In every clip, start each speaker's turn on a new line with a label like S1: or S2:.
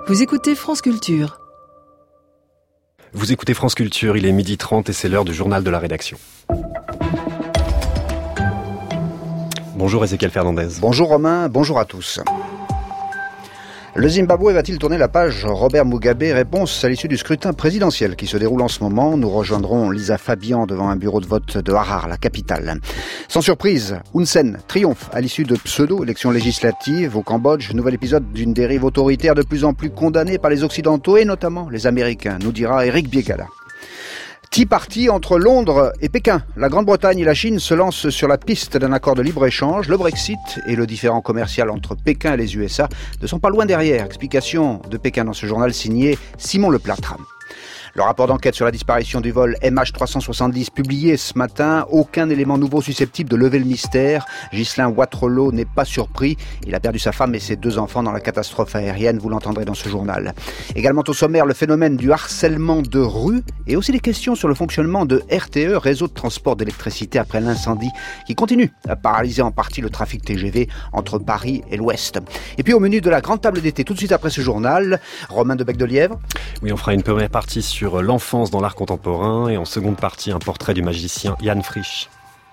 S1: Vous écoutez France Culture.
S2: Vous écoutez France Culture, il est 12h30 et c'est l'heure du journal de la rédaction. Bonjour Ezequiel Fernandez.
S3: Bonjour Romain, bonjour à tous. Le Zimbabwe va-t-il tourner la page Robert Mugabe? Réponse à l'issue du scrutin présidentiel qui se déroule en ce moment. Nous rejoindrons Lisa Fabian devant un bureau de vote de Harare, la capitale. Sans surprise, Hun Sen triomphe à l'issue de pseudo-élections législatives au Cambodge. Nouvel épisode d'une dérive autoritaire de plus en plus condamnée par les Occidentaux et notamment les Américains, nous dira Eric Biegala. Tea Party entre Londres et Pékin. La Grande-Bretagne et la Chine se lancent sur la piste d'un accord de libre-échange. Le Brexit et le différend commercial entre Pékin et les USA ne sont pas loin derrière. Explication de Pékin dans ce journal signé Simon Leplâtre. Le rapport d'enquête sur la disparition du vol MH370 publié ce matin, aucun élément nouveau susceptible de lever le mystère. Ghislain Watrelot n'est pas surpris. Il a perdu sa femme et ses 2 enfants dans la catastrophe aérienne, vous l'entendrez dans ce journal. Également au sommaire, le phénomène du harcèlement de rue et aussi des questions sur le fonctionnement de RTE, réseau de transport d'électricité après l'incendie qui continue à paralyser en partie le trafic TGV entre Paris et l'Ouest. Et puis au menu de la grande table d'été, tout de suite après ce journal, Romain de Bec-de-Lièvre.
S2: Oui, on fera une première partie sur l'enfance dans l'art contemporain et en seconde partie un portrait du magicien Jan Frisch.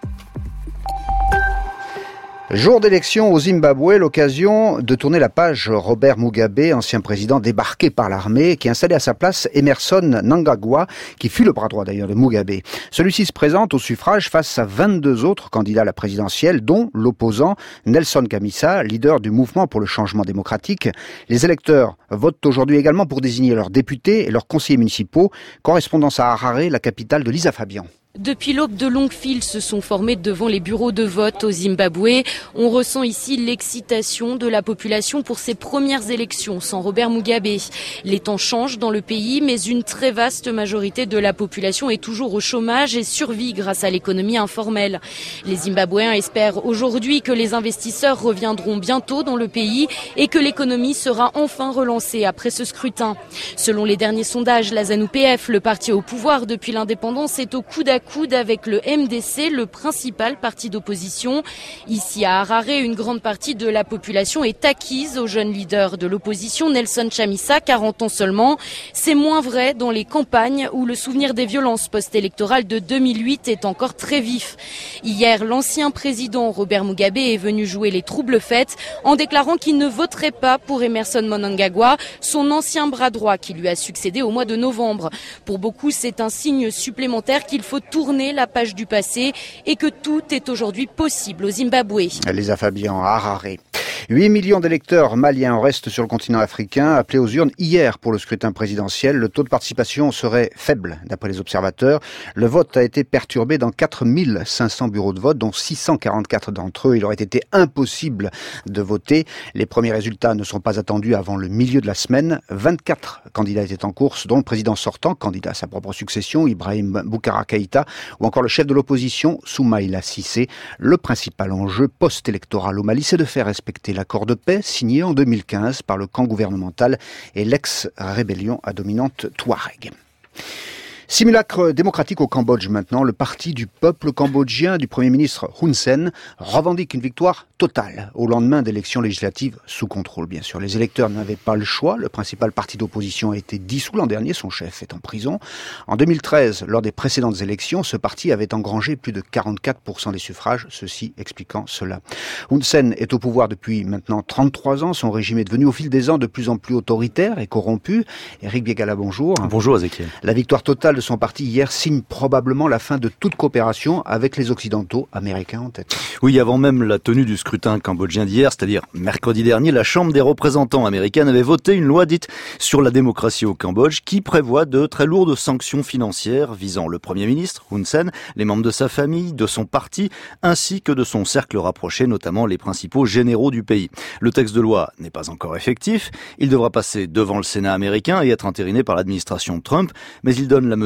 S3: Jour d'élection au Zimbabwe, l'occasion de tourner la page Robert Mugabe, ancien président débarqué par l'armée, qui a installé à sa place Emmerson Mnangagwa, qui fut le bras droit d'ailleurs de Mugabe. Celui-ci se présente au suffrage face à 22 autres candidats à la présidentielle, dont l'opposant Nelson Chamisa, leader du mouvement pour le changement démocratique. Les électeurs votent aujourd'hui également pour désigner leurs députés et leurs conseillers municipaux. Correspondance à Harare, la capitale de Lisa Fabian.
S4: Depuis l'aube, de longues files se sont formées devant les bureaux de vote au Zimbabwe. On ressent ici l'excitation de la population pour ses premières élections sans Robert Mugabe. Les temps changent dans le pays, mais une très vaste majorité de la population est toujours au chômage et survit grâce à l'économie informelle. Les Zimbabwéens espèrent aujourd'hui que les investisseurs reviendront bientôt dans le pays et que l'économie sera enfin relancée après ce scrutin. Selon les derniers sondages, la ZANU-PF, le parti au pouvoir depuis l'indépendance, est au coude à coude avec le MDC, le principal parti d'opposition. Ici à Harare, une grande partie de la population est acquise au jeune leader de l'opposition, Nelson Chamisa, 40 ans seulement. C'est moins vrai dans les campagnes où le souvenir des violences post-électorales de 2008 est encore très vif. Hier, l'ancien président Robert Mugabe est venu jouer les troubles fêtes en déclarant qu'il ne voterait pas pour Emmerson Mnangagwa, son ancien bras droit qui lui a succédé au mois de novembre. Pour beaucoup, c'est un signe supplémentaire qu'il faut tourner la page du passé et que tout est aujourd'hui possible au Zimbabwe.
S3: Lisa Fabian à Harare. 8 millions d'électeurs maliens restent sur le continent africain, appelés aux urnes hier pour le scrutin présidentiel. Le taux de participation serait faible, d'après les observateurs. Le vote a été perturbé dans 4500 bureaux de vote, dont 644 d'entre eux. Il aurait été impossible de voter. Les premiers résultats ne sont pas attendus avant le milieu de la semaine. 24 candidats étaient en course, dont le président sortant, candidat à sa propre succession, Ibrahim Boubacar Keïta, ou encore le chef de l'opposition, Soumaïla Cissé. Le principal enjeu post-électoral au Mali, c'est de faire respecter l'accord de paix signé en 2015 par le camp gouvernemental et l'ex-rébellion à dominante Touareg. Simulacre démocratique au Cambodge maintenant. Le parti du peuple cambodgien du Premier ministre Hun Sen revendique une victoire totale au lendemain d'élections législatives sous contrôle, bien sûr. Les électeurs n'avaient pas le choix. Le principal parti d'opposition a été dissous l'an dernier. Son chef est en prison. En 2013, lors des précédentes élections, ce parti avait engrangé plus de 44% des suffrages, ceci expliquant cela. Hun Sen est au pouvoir depuis maintenant 33 ans. Son régime est devenu au fil des ans de plus en plus autoritaire et corrompu. Eric Biegala, bonjour.
S2: Bonjour Ezequiel.
S3: La victoire totale de son parti hier signe probablement la fin de toute coopération avec les Occidentaux, américains en tête.
S5: Oui, avant même la tenue du scrutin cambodgien d'hier, c'est-à-dire mercredi dernier, la Chambre des représentants américaine avait voté une loi dite sur la démocratie au Cambodge qui prévoit de très lourdes sanctions financières visant le Premier ministre, Hun Sen, les membres de sa famille, de son parti, ainsi que de son cercle rapproché, notamment les principaux généraux du pays. Le texte de loi n'est pas encore effectif. Il devra passer devant le Sénat américain et être entériné par l'administration Trump, mais il donne la mesure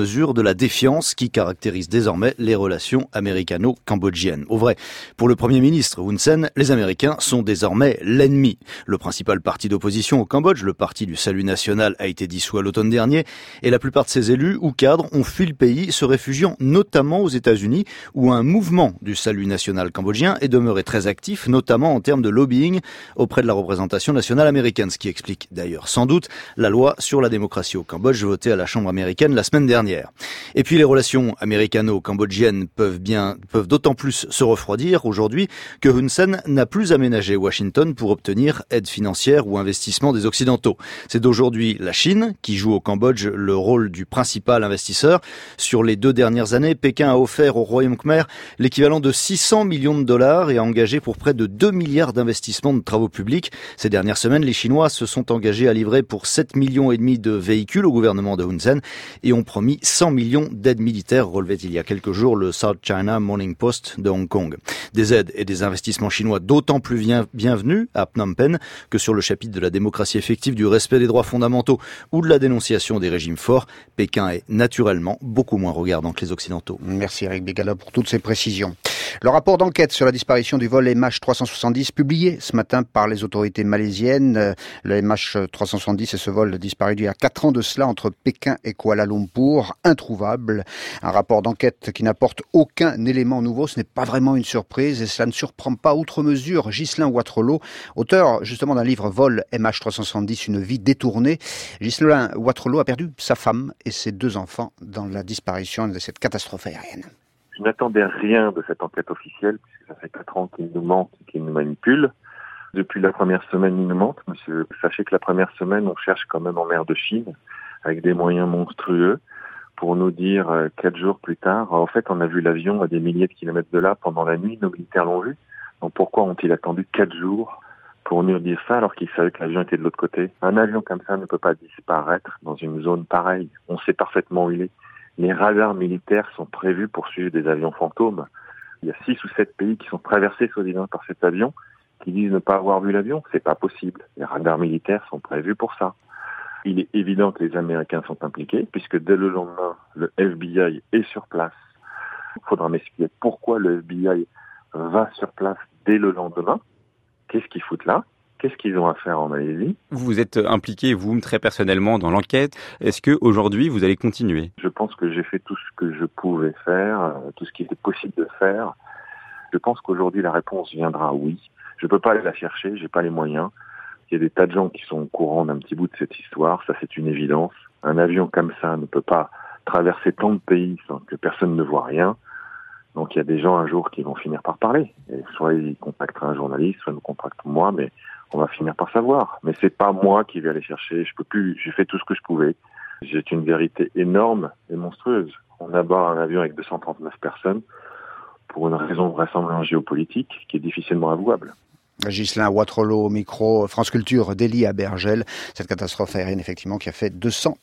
S5: mesure de la défiance qui caractérise désormais les relations américano-cambodgiennes. Au vrai, pour le Premier ministre Hun Sen, les Américains sont désormais l'ennemi. Le principal parti d'opposition au Cambodge, le Parti du Salut National, a été dissous à l'automne dernier et la plupart de ses élus ou cadres ont fui le pays, se réfugiant notamment aux États-Unis où un mouvement du Salut National cambodgien est demeuré très actif, notamment en termes de lobbying auprès de la représentation nationale américaine, ce qui explique d'ailleurs sans doute la loi sur la démocratie au Cambodge votée à la Chambre américaine la semaine dernière. Et puis les relations américano-cambodgiennes peuvent d'autant plus se refroidir aujourd'hui que Hun Sen n'a plus aménagé Washington pour obtenir aide financière ou investissement des Occidentaux. C'est d'aujourd'hui la Chine qui joue au Cambodge le rôle du principal investisseur. Sur les 2 dernières années, Pékin a offert au Royaume Khmer l'équivalent de 600 millions de dollars et a engagé pour près de 2 milliards d'investissements de travaux publics. Ces dernières semaines, les Chinois se sont engagés à livrer pour 7,5 millions de véhicules au gouvernement de Hun Sen et ont promis 100 millions d'aides militaires, relevait il y a quelques jours le South China Morning Post de Hong Kong. Des aides et des investissements chinois d'autant plus bienvenus à Phnom Penh que sur le chapitre de la démocratie effective, du respect des droits fondamentaux ou de la dénonciation des régimes forts, Pékin est naturellement beaucoup moins regardant que les Occidentaux.
S3: Merci Eric Begala pour toutes ces précisions. Le rapport d'enquête sur la disparition du vol MH370 publié ce matin par les autorités malaisiennes. Le MH370 est ce vol disparu il y a 4 ans de cela entre Pékin et Kuala Lumpur, introuvable. Un rapport d'enquête qui n'apporte aucun élément nouveau. Ce n'est pas vraiment une surprise et cela ne surprend pas outre mesure Ghislain Watrolo, auteur justement d'un livre Vol MH370, une vie détournée. Ghislain Watrolo a perdu sa femme et ses 2 enfants dans la disparition de cette catastrophe aérienne.
S1: Je n'attendais rien de cette enquête officielle, puisque ça fait 4 ans qu'il nous ment, qu'il nous manipule. Depuis la première semaine, il nous ment, monsieur. Sachez que la première semaine, on cherche quand même en mer de Chine, avec des moyens monstrueux, pour nous dire 4 jours plus tard, en fait, on a vu l'avion à des milliers de kilomètres de là pendant la nuit, nos militaires l'ont vu. Donc pourquoi ont-ils attendu 4 jours pour nous dire ça, alors qu'ils savaient que l'avion était de l'autre côté? Un avion comme ça ne peut pas disparaître dans une zone pareille. On sait parfaitement où il est. Les radars militaires sont prévus pour suivre des avions fantômes. Il y a 6 ou 7 pays qui sont traversés soi-disant par cet avion, qui disent ne pas avoir vu l'avion. C'est pas possible. Les radars militaires sont prévus pour ça. Il est évident que les Américains sont impliqués, puisque dès le lendemain, le FBI est sur place. Il faudra m'expliquer pourquoi le FBI va sur place dès le lendemain. Qu'est-ce qu'ils foutent là? Qu'est-ce qu'ils ont à faire en Malaisie?
S6: Vous êtes impliqué, vous, très personnellement, dans l'enquête. Est-ce que aujourd'hui vous allez continuer?
S1: Je pense que j'ai fait tout ce que je pouvais faire, tout ce qui était possible de faire. Je pense qu'aujourd'hui, la réponse viendra oui. Je peux pas aller la chercher, j'ai pas les moyens. Il y a des tas de gens qui sont au courant d'un petit bout de cette histoire, ça c'est une évidence. Un avion comme ça ne peut pas traverser tant de pays sans que personne ne voit rien. Donc il y a des gens un jour qui vont finir par parler. Et soit ils contacteront un journaliste, soit nous contactent moi, mais on va finir par savoir. Mais c'est pas moi qui vais aller chercher. Je peux plus. J'ai fait tout ce que je pouvais. J'ai une vérité énorme et monstrueuse. On abat un avion avec 239 personnes pour une raison vraisemblablement géopolitique qui est difficilement avouable.
S3: Ghislain Watrolo au micro, France Culture, Delhi à Bergel. Cette catastrophe aérienne, effectivement, qui a fait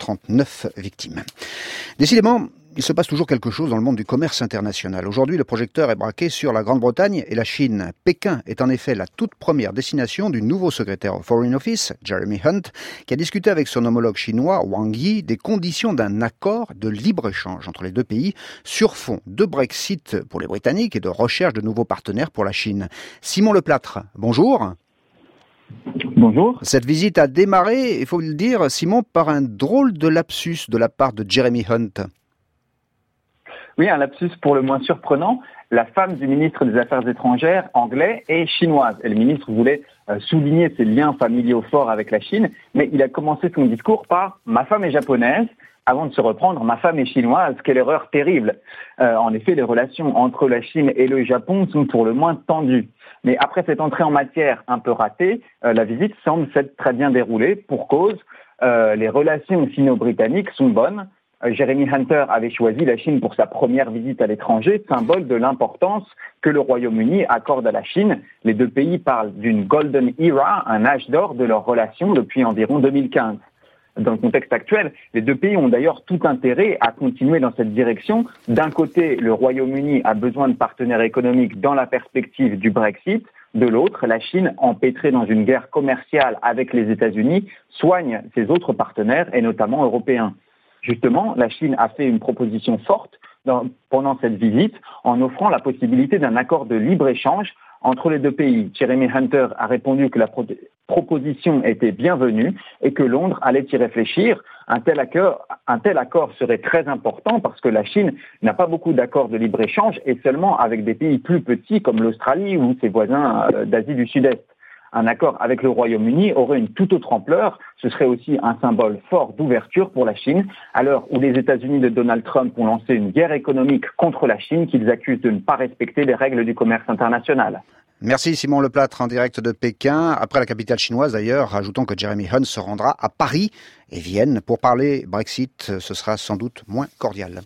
S3: 239 victimes. Décidément, il se passe toujours quelque chose dans le monde du commerce international. Aujourd'hui, le projecteur est braqué sur la Grande-Bretagne et la Chine. Pékin est en effet la toute première destination du nouveau secrétaire au Foreign Office, Jeremy Hunt, qui a discuté avec son homologue chinois, Wang Yi, des conditions d'un accord de libre-échange entre les 2 pays sur fond de Brexit pour les Britanniques et de recherche de nouveaux partenaires pour la Chine. Simon Leplâtre, bonjour.
S7: Bonjour.
S3: Cette visite a démarré, il faut le dire, Simon, par un drôle de lapsus de la part de Jeremy Hunt.
S7: Oui, un lapsus pour le moins surprenant. La femme du ministre des Affaires étrangères anglais est chinoise. Et le ministre voulait souligner ses liens familiaux forts avec la Chine, mais il a commencé son discours par « ma femme est japonaise », avant de se reprendre « ma femme est chinoise », quelle erreur terrible. En effet, les relations entre la Chine et le Japon sont pour le moins tendues. Mais après cette entrée en matière un peu ratée, la visite semble s'être très bien déroulée. Pour cause, les relations sino-britanniques sont bonnes. Jeremy Hunter avait choisi la Chine pour sa première visite à l'étranger, symbole de l'importance que le Royaume-Uni accorde à la Chine. Les 2 pays parlent d'une golden era, un âge d'or de leurs relations depuis environ 2015. Dans le contexte actuel, les 2 pays ont d'ailleurs tout intérêt à continuer dans cette direction. D'un côté, le Royaume-Uni a besoin de partenaires économiques dans la perspective du Brexit. De l'autre, la Chine, empêtrée dans une guerre commerciale avec les États-Unis, soigne ses autres partenaires et notamment européens. Justement, la Chine a fait une proposition forte pendant cette visite en offrant la possibilité d'un accord de libre-échange entre les deux pays. Jeremy Hunter a répondu que la proposition était bienvenue et que Londres allait y réfléchir. Un tel accord serait très important parce que la Chine n'a pas beaucoup d'accords de libre-échange et seulement avec des pays plus petits comme l'Australie ou ses voisins d'Asie du Sud-Est. Un accord avec le Royaume-Uni aurait une toute autre ampleur. Ce serait aussi un symbole fort d'ouverture pour la Chine, à l'heure où les États-Unis de Donald Trump ont lancé une guerre économique contre la Chine qu'ils accusent de ne pas respecter les règles du commerce international.
S3: Merci Simon Leplâtre en direct de Pékin. Après la capitale chinoise d'ailleurs, rajoutons que Jeremy Hunt se rendra à Paris et Vienne pour parler Brexit. Ce sera sans doute moins cordial.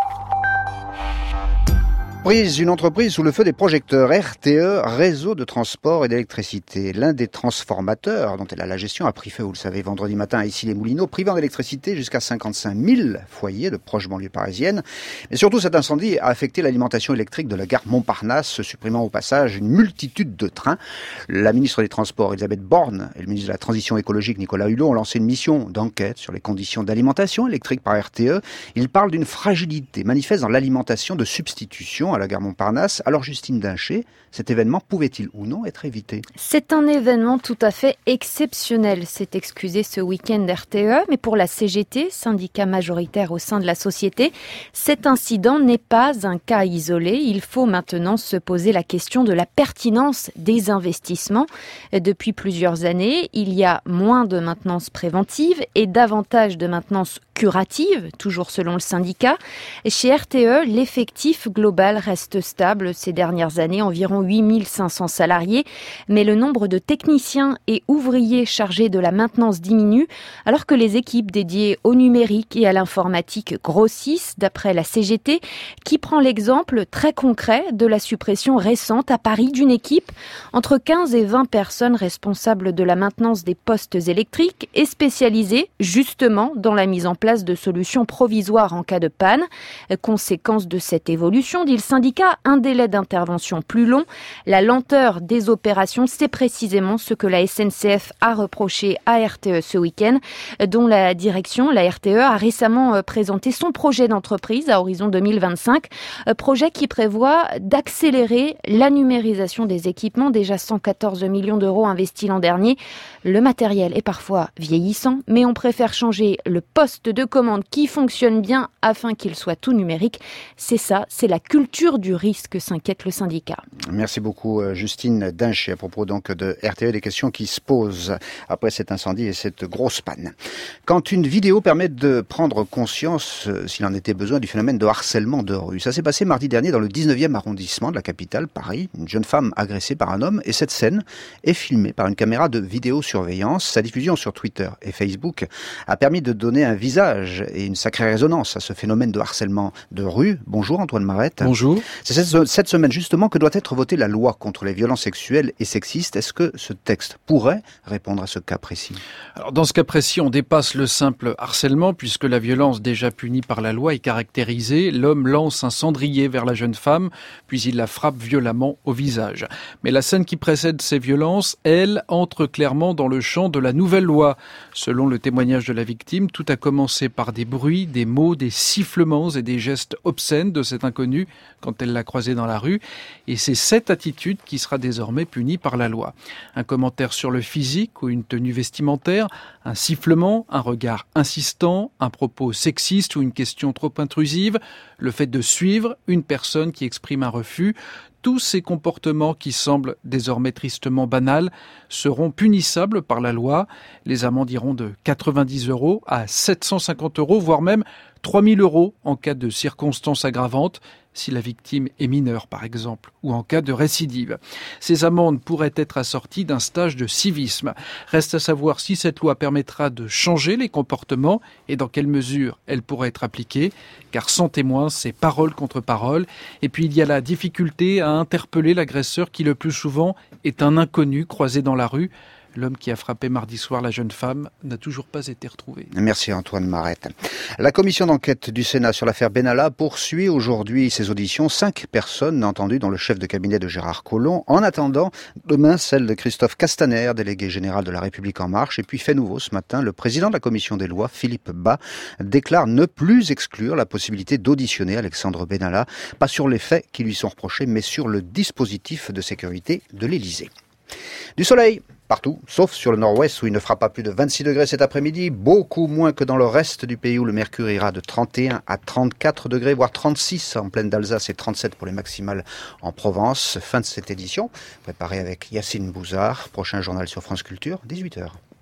S3: Une entreprise sous le feu des projecteurs, RTE, réseau de transport et d'électricité. L'un des transformateurs dont elle a la gestion a pris feu, vous le savez, vendredi matin à Issy-les-Moulineaux, privant d'électricité jusqu'à 55 000 foyers de proches banlieues parisiennes. Mais surtout, cet incendie a affecté l'alimentation électrique de la gare Montparnasse, supprimant au passage une multitude de trains. La ministre des Transports, Elisabeth Borne, et le ministre de la Transition écologique, Nicolas Hulot, ont lancé une mission d'enquête sur les conditions d'alimentation électrique par RTE. Ils parlent d'une fragilité manifeste dans l'alimentation de substitution à la gare Montparnasse. Alors Justine Dincher, cet événement pouvait-il ou non être évité ?
S8: C'est un événement tout à fait exceptionnel, s'est excusé ce week-end RTE, mais pour la CGT, syndicat majoritaire au sein de la société, cet incident n'est pas un cas isolé. Il faut maintenant se poser la question de la pertinence des investissements. Depuis plusieurs années, il y a moins de maintenance préventive et davantage de maintenance curative, toujours selon le syndicat. Chez RTE, l'effectif global reste stable ces dernières années, environ 8500 salariés, mais le nombre de techniciens et ouvriers chargés de la maintenance diminue, alors que les équipes dédiées au numérique et à l'informatique grossissent, d'après la CGT, qui prend l'exemple très concret de la suppression récente à Paris d'une équipe entre 15 et 20 personnes responsables de la maintenance des postes électriques et spécialisées justement dans la mise en place de solutions provisoires en cas de panne. Conséquence de cette évolution, dit le syndicat, un délai d'intervention plus long. La lenteur des opérations, c'est précisément ce que la SNCF a reproché à RTE ce week-end, dont la direction, la RTE, a récemment présenté son projet d'entreprise à horizon 2025, projet qui prévoit d'accélérer la numérisation des équipements, déjà 114 millions d'euros investis l'an dernier. Le matériel est parfois vieillissant, mais on préfère changer le poste de commande qui fonctionne bien afin qu'il soit tout numérique. C'est ça, c'est la culture du risque, s'inquiète le syndicat.
S3: Merci beaucoup Justine Dincher. À propos donc de RTE, des questions qui se posent après cet incendie et cette grosse panne. Quand une vidéo permet de prendre conscience, s'il en était besoin, du phénomène de harcèlement de rue. Ça s'est passé mardi dernier dans le 19e arrondissement de la capitale, Paris. Une jeune femme agressée par un homme et cette scène est filmée par une caméra de vidéosurveillance. Sa diffusion sur Twitter et Facebook a permis de donner un visage et une sacrée résonance à ce phénomène de harcèlement de rue. Bonjour Antoine Marette.
S9: Bonjour.
S3: C'est cette semaine justement que doit être votée la loi contre les violences sexuelles et sexistes. Est-ce que ce texte pourrait répondre à ce cas précis ?
S9: Alors dans ce cas précis, on dépasse le simple harcèlement puisque la violence déjà punie par la loi est caractérisée. L'homme lance un cendrier vers la jeune femme, puis il la frappe violemment au visage. Mais la scène qui précède ces violences, elle, entre clairement dans le champ de la nouvelle loi. Selon le témoignage de la victime, tout a commencé par des bruits, des mots, des sifflements et des gestes obscènes de cet inconnu quand elle l'a croisé dans la rue. Et c'est cette attitude qui sera désormais punie par la loi. Un commentaire sur le physique ou une tenue vestimentaire, un sifflement, un regard insistant, un propos sexiste ou une question trop intrusive, le fait de suivre une personne qui exprime un refus. Tous ces comportements qui semblent désormais tristement banals seront punissables par la loi. Les amendes iront de 90 € à 750 €, voire même 3 000 € en cas de circonstances aggravantes, si la victime est mineure par exemple, ou en cas de récidive. Ces amendes pourraient être assorties d'un stage de civisme. Reste à savoir si cette loi permettra de changer les comportements et dans quelle mesure elle pourrait être appliquée, car sans témoin, c'est parole contre parole. Et puis il y a la difficulté à interpeller l'agresseur qui le plus souvent est un inconnu croisé dans la rue. L'homme qui a frappé mardi soir la jeune femme n'a toujours pas été retrouvé.
S3: Merci Antoine Marette. La commission d'enquête du Sénat sur l'affaire Benalla poursuit aujourd'hui ses auditions. 5 personnes entendues dans le chef de cabinet de Gérard Collomb. En attendant, demain, celle de Christophe Castaner, délégué général de La République En Marche. Et puis, fait nouveau ce matin, le président de la commission des lois, Philippe Bas, déclare ne plus exclure la possibilité d'auditionner Alexandre Benalla, pas sur les faits qui lui sont reprochés, mais sur le dispositif de sécurité de l'Élysée. Du soleil partout, sauf sur le nord-ouest où il ne fera pas plus de 26 degrés cet après-midi, beaucoup moins que dans le reste du pays où le mercure ira de 31 à 34 degrés, voire 36 en plaine d'Alsace et 37 pour les maximales en Provence. Fin de cette édition, préparée avec Yacine Bouzard. Prochain journal sur France Culture, 18h.